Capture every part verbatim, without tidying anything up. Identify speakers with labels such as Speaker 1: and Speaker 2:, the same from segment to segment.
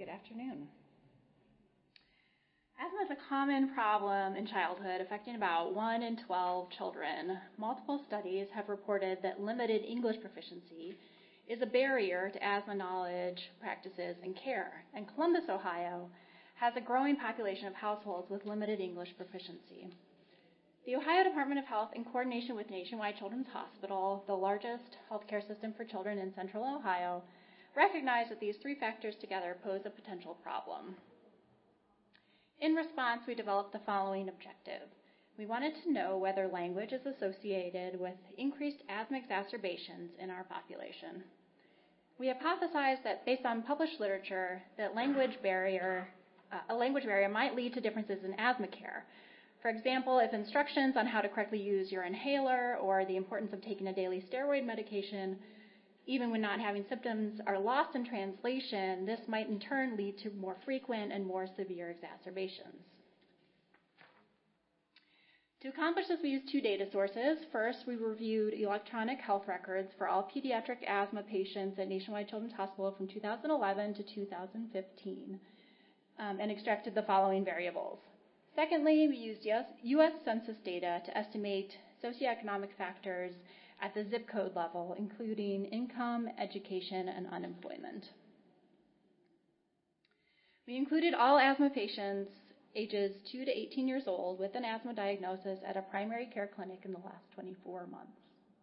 Speaker 1: Good afternoon. Asthma is a common problem in childhood affecting about one in twelve children. Multiple studies have reported that limited English proficiency is a barrier to asthma knowledge, practices, and care. And Columbus, Ohio, has a growing population of households with limited English proficiency. The Ohio Department of Health, in coordination with Nationwide Children's Hospital, the largest healthcare system for children in central Ohio, recognize that these three factors together pose a potential problem. In response, we developed the following objective. We wanted to know whether language is associated with increased asthma exacerbations in our population. We hypothesized that based on published literature, that language barrier, uh, a language barrier might lead to differences in asthma care. For example, if instructions on how to correctly use your inhaler or the importance of taking a daily steroid medication, even when not having symptoms, are lost in translation, this might in turn lead to more frequent and more severe exacerbations. To accomplish this, we used two data sources. First, we reviewed electronic health records for all pediatric asthma patients at Nationwide Children's Hospital from two thousand eleven to two thousand fifteen um, and extracted the following variables. Secondly, we used U S Census data to estimate socioeconomic factors at the zip code level, including income, education, and unemployment. We included all asthma patients ages two to eighteen years old with an asthma diagnosis at a primary care clinic in the last twenty-four months.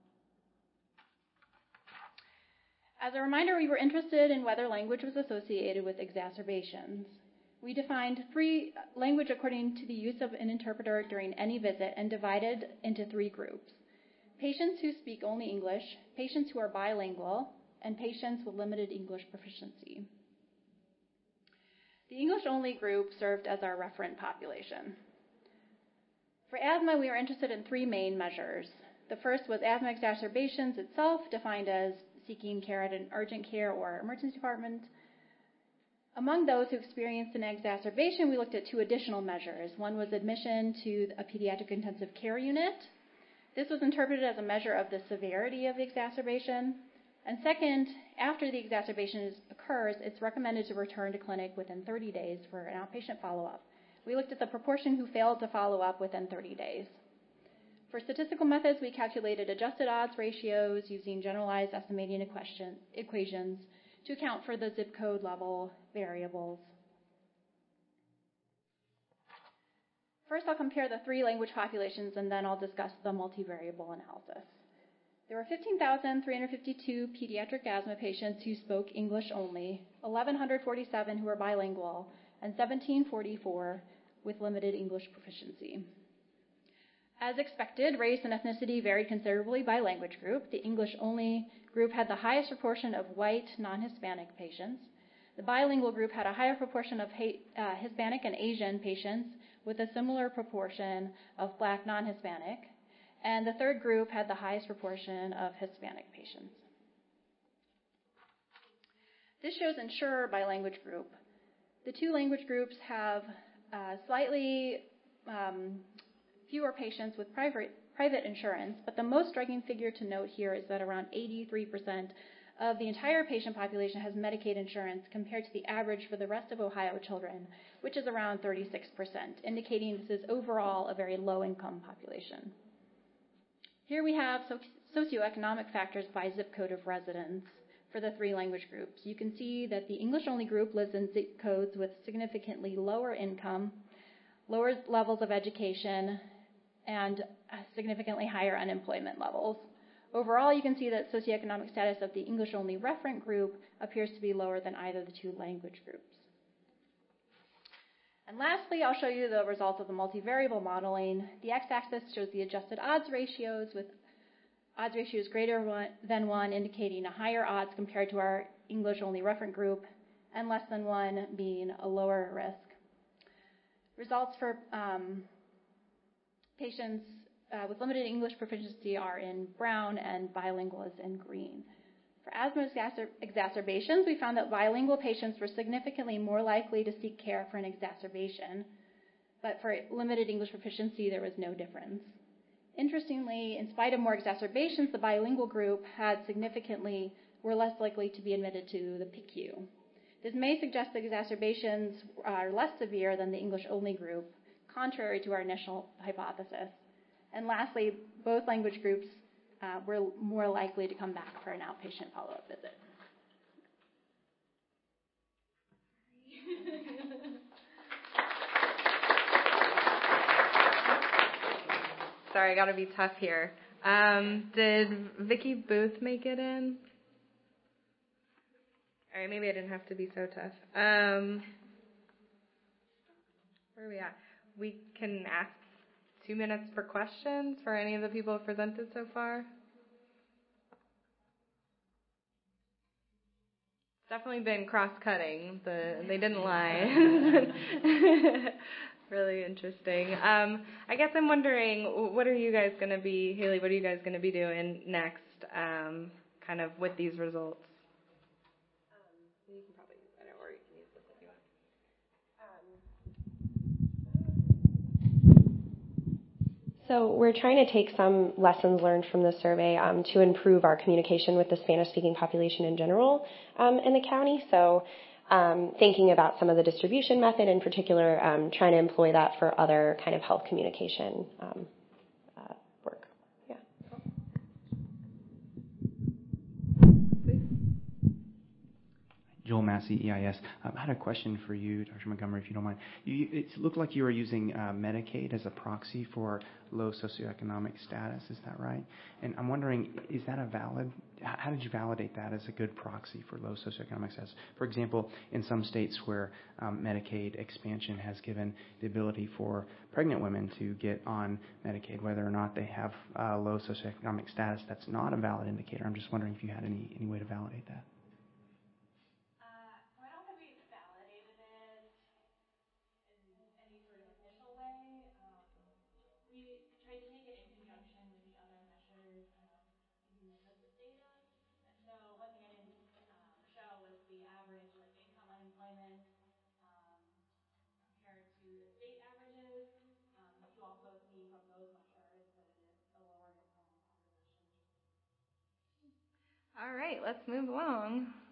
Speaker 1: As a reminder, we were interested in whether language was associated with exacerbations. We defined free language according to the use of an interpreter during any visit and divided into three groups: patients who speak only English, patients who are bilingual, and patients with limited English proficiency. The English-only group served as our referent population. For asthma, we were interested in three main measures. The first was asthma exacerbations itself, defined as seeking care at an urgent care or emergency department. Among those who experienced an exacerbation, we looked at two additional measures. One was admission to a pediatric intensive care unit. This was interpreted as a measure of the severity of the exacerbation. And second, after the exacerbation is, occurs, it's recommended to return to clinic within thirty days for an outpatient follow-up. We looked at the proportion who failed to follow up within thirty days. For statistical methods, we calculated adjusted odds ratios using generalized estimating equation, equations to account for the zip code level variables. First, I'll compare the three language populations, and then I'll discuss the multivariable analysis. There were fifteen thousand three hundred fifty-two pediatric asthma patients who spoke English only, one thousand one hundred forty-seven who were bilingual, and one thousand seven hundred forty-four with limited English proficiency. As expected, race and ethnicity varied considerably by language group. The English-only group had the highest proportion of white, non-Hispanic patients. The bilingual group had a higher proportion of uh, Hispanic and Asian patients, with a similar proportion of Black non-Hispanic. And the third group had the highest proportion of Hispanic patients. This shows insurer by language group. The two language groups have uh, slightly um, fewer patients with private, private insurance, but the most striking figure to note here is that around eighty-three percent of the entire patient population has Medicaid insurance compared to the average for the rest of Ohio children, which is around thirty-six percent, indicating this is overall a very low-income population. Here we have socioeconomic factors by zip code of residence for the three language groups. You can see that the English-only group lives in zip codes with significantly lower income, lower levels of education, and significantly higher unemployment levels. Overall, you can see that socioeconomic status of the English-only referent group appears to be lower than either of the two language groups. And lastly, I'll show you the results of the multivariable modeling. The x-axis shows the adjusted odds ratios, with odds ratios greater than one indicating a higher odds compared to our English-only referent group, and less than one being a lower risk. Results for um, patients uh, with limited English proficiency are in brown, and bilingual is in green. For asthma exacer- exacerbations, we found that bilingual patients were significantly more likely to seek care for an exacerbation, but for limited English proficiency, there was no difference. Interestingly, in spite of more exacerbations, the bilingual group had significantly, were less likely to be admitted to the P I C U. This may suggest that exacerbations are less severe than the English-only group, contrary to our initial hypothesis. And lastly, both language groups uh, were more likely to come back for an outpatient follow-up visit.
Speaker 2: Sorry, I got to be tough here. Um, did Vicky Booth make it in? All right, maybe I didn't have to be so tough. Um, where are we at? We can ask two minutes for questions for any of the people who have presented so far. It's definitely been cross-cutting. The, they didn't lie. Really interesting. Um, I guess I'm wondering, what are you guys going to be, Haley, what are you guys going to be doing next, um, kind of with these results? Um, you can probably use that, or you can use this if you
Speaker 3: want. So we're trying to take some lessons learned from the survey um, to improve our communication with the Spanish-speaking population in general um, in the county. So um, thinking about some of the distribution method in particular, um, trying to employ that for other kind of health communication um, uh, work. Yeah.
Speaker 4: Joel Massey, E I S. Um, I had a question for you, Doctor Montgomery, if you don't mind. You, it looked like you were using uh, Medicaid as a proxy for low socioeconomic status. Is that right? And I'm wondering, is that a valid? How did you validate that as a good proxy for low socioeconomic status? For example, in some states where um, Medicaid expansion has given the ability for pregnant women to get on Medicaid, whether or not they have uh, low socioeconomic status, that's not a valid indicator. I'm just wondering if you had any any way to validate that.
Speaker 2: All right, let's move along.